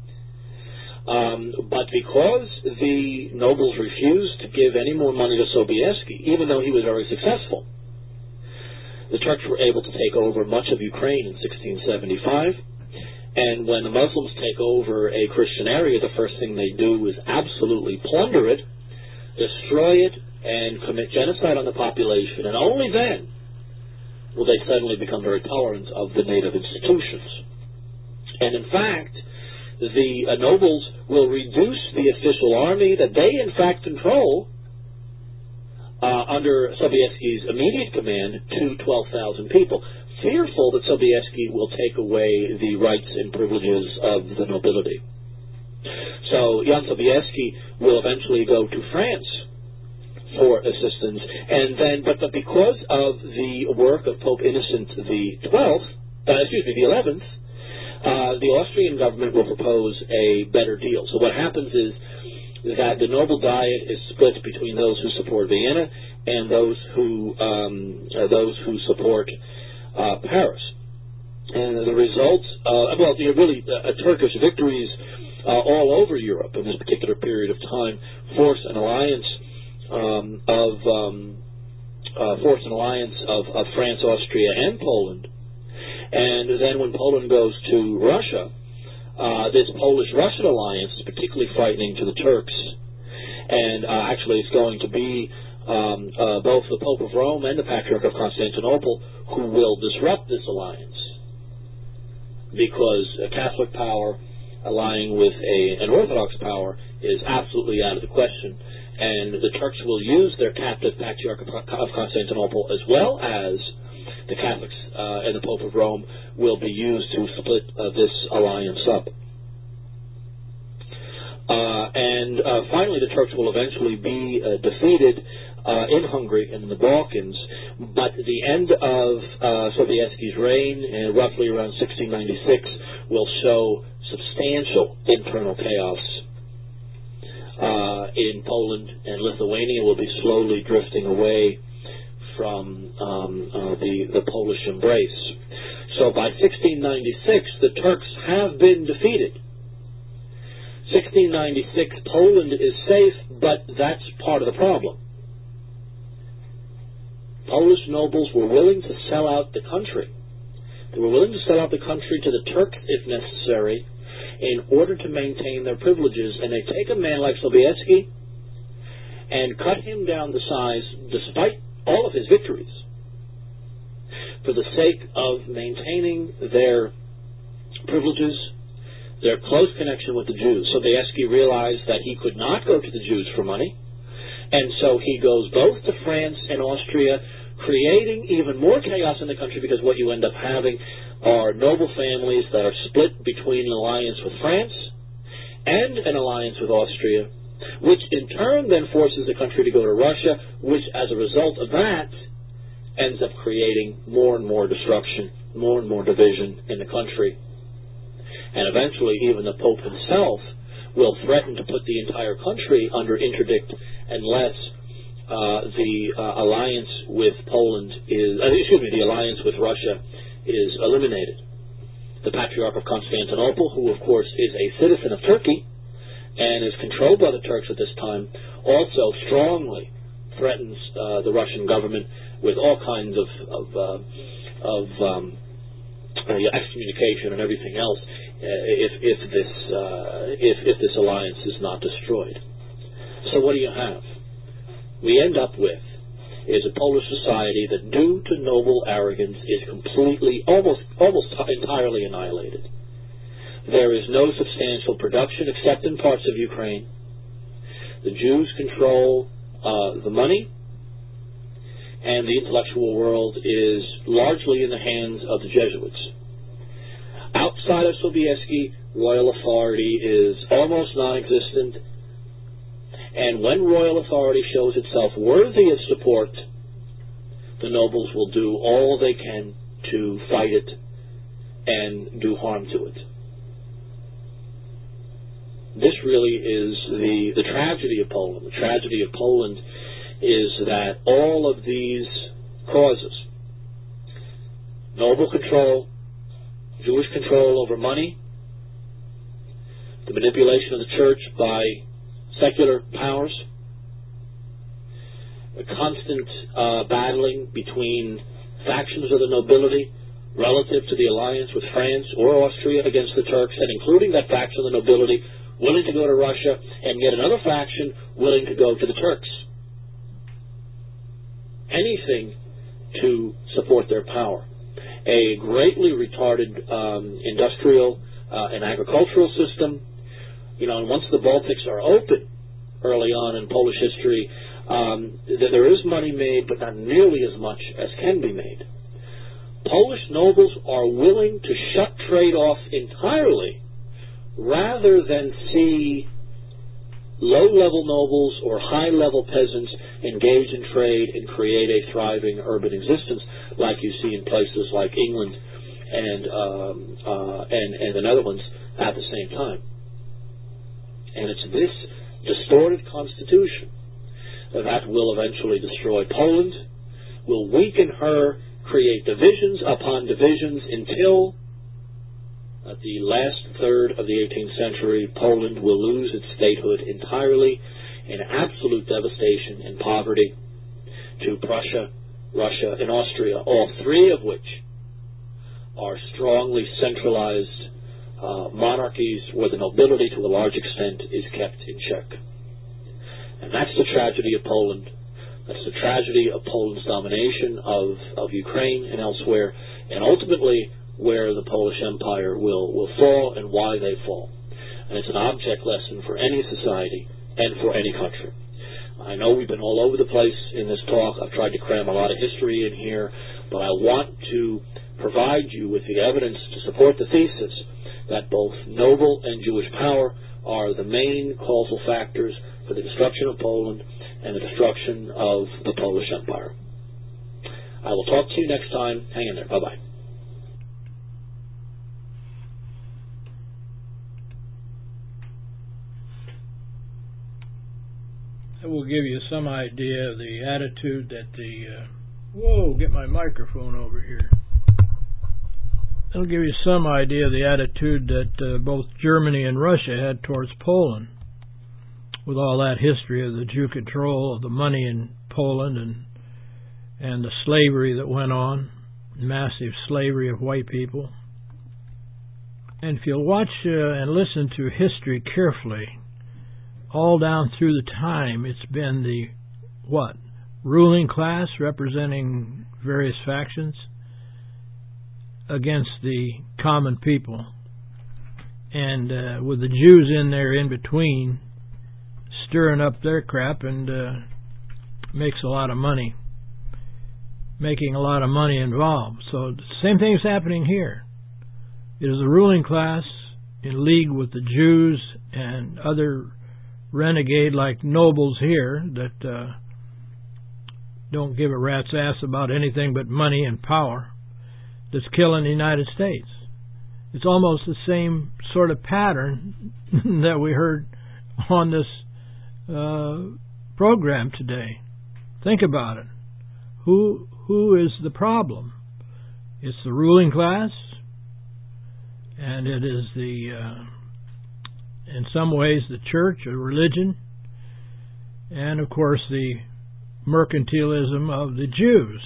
Um, but because the nobles refused to give any more money to Sobieski, even though he was very successful, the Turks were able to take over much of Ukraine in sixteen seventy-five. And when the Muslims take over a Christian area, the first thing they do is absolutely plunder it, destroy it, and commit genocide on the population. And only then will they suddenly become very tolerant of the native institutions. And in fact, the uh, nobles will reduce the official army that they in fact control uh, under Sobieski's immediate command to twelve thousand people, fearful that Sobieski will take away the rights and privileges of the nobility. So Jan Sobieski will eventually go to France for assistance, and then, but, but because of the work of Pope Innocent the twelfth, uh, excuse me, the eleventh, Uh, the Austrian government will propose a better deal. So what happens is that the noble diet is split between those who support Vienna and those who um, uh, those who support uh, Paris. And the result, uh, well, you know, really, uh, Turkish victories uh, all over Europe in this particular period of time force an alliance um, of um, uh, force an alliance of, of France, Austria, and Poland. And then when Poland goes to Russia, uh, this Polish-Russian alliance is particularly frightening to the Turks. And uh, actually it's going to be um, uh, both the Pope of Rome and the Patriarch of Constantinople who will disrupt this alliance. Because a Catholic power allying with a, an Orthodox power is absolutely out of the question. And the Turks will use their captive Patriarch of Constantinople as well as the Catholics uh, and the Pope of Rome will be used to split uh, this alliance up. Uh, and uh, finally, the Turks will eventually be uh, defeated uh, in Hungary and in the Balkans, but the end of uh, Sobieski's reign, uh, roughly around sixteen ninety-six, will show substantial internal chaos. Uh, in Poland and Lithuania will be slowly drifting away from um, uh, the, the Polish embrace. So by sixteen ninety-six, the Turks have been defeated. sixteen ninety-six, Poland is safe, but that's part of the problem. Polish nobles were willing to sell out the country. They were willing to sell out the country to the Turks if necessary in order to maintain their privileges, and they take a man like Sobieski and cut him down to size despite all of his victories for the sake of maintaining their privileges, their close connection with the Jews. Sobieski realized that he could not go to the Jews for money, and so he goes both to France and Austria, creating even more chaos in the country, because what you end up having are noble families that are split between an alliance with France and an alliance with Austria, which in turn then forces the country to go to Russia, which as a result of that ends up creating more and more destruction, more and more division in the country. And eventually even the Pope himself will threaten to put the entire country under interdict unless uh, the uh, alliance with Poland is, uh, excuse me, the alliance with Russia is eliminated. The Patriarch of Constantinople, who of course is a citizen of Turkey and is controlled by the Turks at this time, also strongly threatens uh, the Russian government with all kinds of of, uh, of um, uh, excommunication and everything else uh, if if this uh, if if this alliance is not destroyed. So what do you have? We end up with is a Polish society that, due to noble arrogance, is completely, almost almost entirely annihilated. There is no substantial production except in parts of Ukraine. The Jews control uh, the money, and the intellectual world is largely in the hands of the Jesuits. Outside of Sobieski, royal authority is almost non-existent. And when royal authority shows itself worthy of support, the nobles will do all they can to fight it and do harm to it. This really is the, the tragedy of Poland. The tragedy of Poland is that all of these causes, noble control, Jewish control over money, the manipulation of the church by secular powers, a constant uh, battling between factions of the nobility relative to the alliance with France or Austria against the Turks, and including that faction of the nobility willing to go to Russia, and yet another faction willing to go to the Turks. Anything to support their power. A greatly retarded um, industrial uh, and agricultural system. You know, and once the Baltics are open early on in Polish history, um, there is money made, but not nearly as much as can be made. Polish nobles are willing to shut trade off entirely rather than see low-level nobles or high-level peasants engage in trade and create a thriving urban existence like you see in places like England and, um, uh, and, and the Netherlands at the same time. And it's this distorted constitution that will eventually destroy Poland, will weaken her, create divisions upon divisions until at the last third of the eighteenth century, Poland will lose its statehood entirely in absolute devastation and poverty to Prussia, Russia, and Austria, all three of which are strongly centralized uh, monarchies where the nobility to a large extent is kept in check. And that's the tragedy of Poland. That's the tragedy of Poland's domination of, of Ukraine and elsewhere, and ultimately where the Polish Empire will, will fall and why they fall. And it's an object lesson for any society and for any country. I know we've been all over the place in this talk. I've tried to cram a lot of history in here, but I want to provide you with the evidence to support the thesis that both noble and Jewish power are the main causal factors for the destruction of Poland and the destruction of the Polish Empire. I will talk to you next time. Hang in there. Bye-bye. That will give you some idea of the attitude that the... Uh, whoa, get my microphone over here. That'll give you some idea of the attitude that uh, both Germany and Russia had towards Poland, with all that history of the Jew control of the money in Poland and and the slavery that went on, massive slavery of white people. And if you'll watch uh, and listen to history carefully, all down through the time, it's been the, what, ruling class representing various factions against the common people. And uh, with the Jews in there in between, stirring up their crap and uh, makes a lot of money, making a lot of money involved. So the same thing is happening here. It is the ruling class in league with the Jews and other renegade like nobles here that uh, don't give a rat's ass about anything but money and power that's killing the United States. It's almost the same sort of pattern that we heard on this uh, program today. Think about it. Who who is the problem? It's the ruling class, and it is the uh, in some ways the church or religion, and of course the mercantilism of the Jews.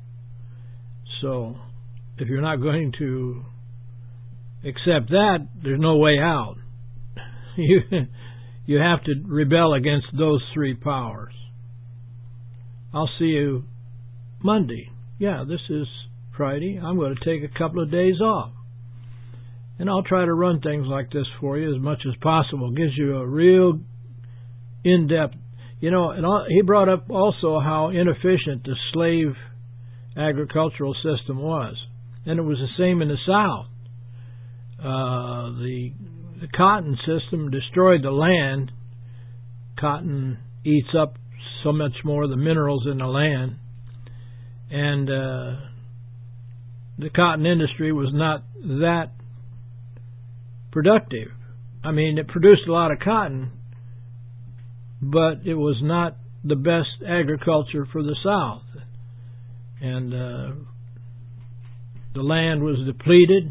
So if you're not going to accept that, there's no way out. You you have to rebel against those three powers. I'll see you Monday. Yeah, this is Friday. I'm going to take a couple of days off. And I'll try to run things like this for you as much as possible. It gives you a real in-depth... You know, and he brought up also how inefficient the slave agricultural system was. And it was the same in the South. Uh, the, the cotton system destroyed the land cotton eats up so much more of the minerals in the land, and uh, the cotton industry was not that productive. I mean, it produced a lot of cotton, but it was not the best agriculture for the South. And uh, the land was depleted.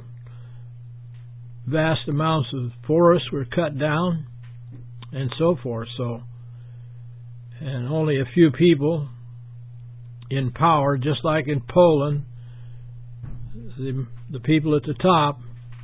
Vast amounts of forests were cut down, and so forth. So, and only a few people in power, just like in Poland, the, the people at the top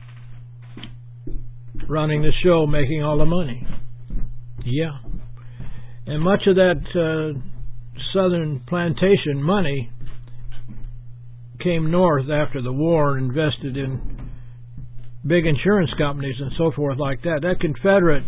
running the show, making all the money. Yeah. And much of that uh, southern plantation money came north after the war and invested in big insurance companies and so forth like that. That Confederate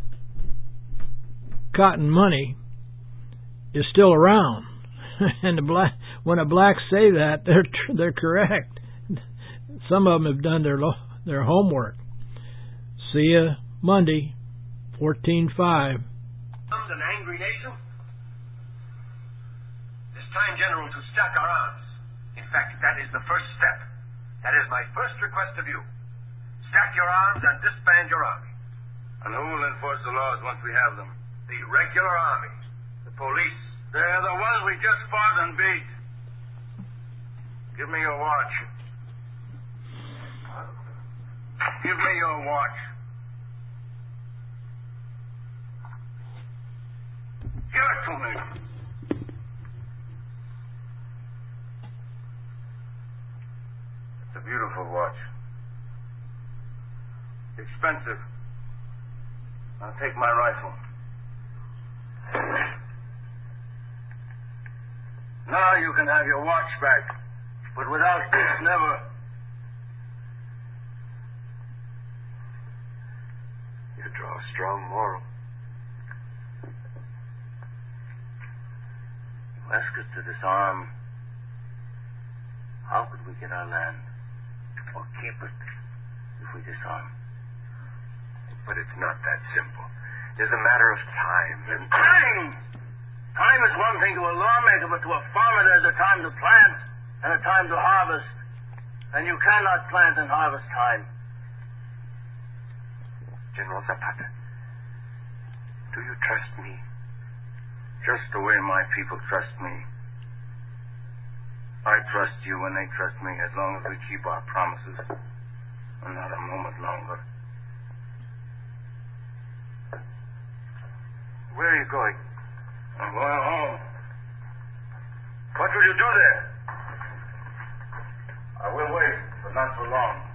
cotton money is still around. And the black, when the blacks say that, they're they're correct. Some of them have done their their homework. See you Monday, fourteen five. An angry nation. It's time, General, to stack our arms. In fact, that is the first step. That is my first request of you. Stack your arms and disband your army. And who will enforce the laws once we have them? The regular army. The police. They're the ones we just fought and beat. Give me your watch. Give me your watch. Give it to me. It's a beautiful watch. Expensive. I'll take my rifle. Now you can have your watch back. But without this, never. You draw a strong moral. You ask us to disarm. How could we get our land? Or keep it if we disarm? But it's not that simple. There's a matter of time. And time! Time is one thing to a lawmaker, but to a farmer there's a time to plant and a time to harvest. And you cannot plant and harvest time. General Zapata, do you trust me? Just the way my people trust me. I trust you and they trust me as long as we keep our promises. And not a moment longer. Where are you going? I'm going home. What will you do there? I will wait, but not for long.